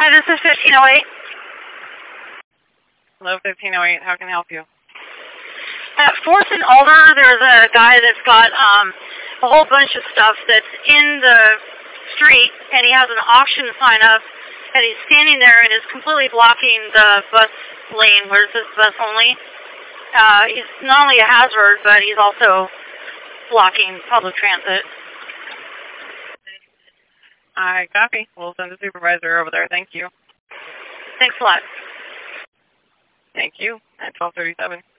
Hi, this is 1508. Hello, 1508. How can I help you? At 4th and Alder, there's a guy that's got a whole bunch of stuff that's in the street, and he has an auction sign up, and he's standing there and is completely blocking the bus lane where it says bus only. He's not only a hazard, but he's also blocking public transit. I copy. We'll send the supervisor over there. Thank you. Thanks a lot. Thank you. At 12:37.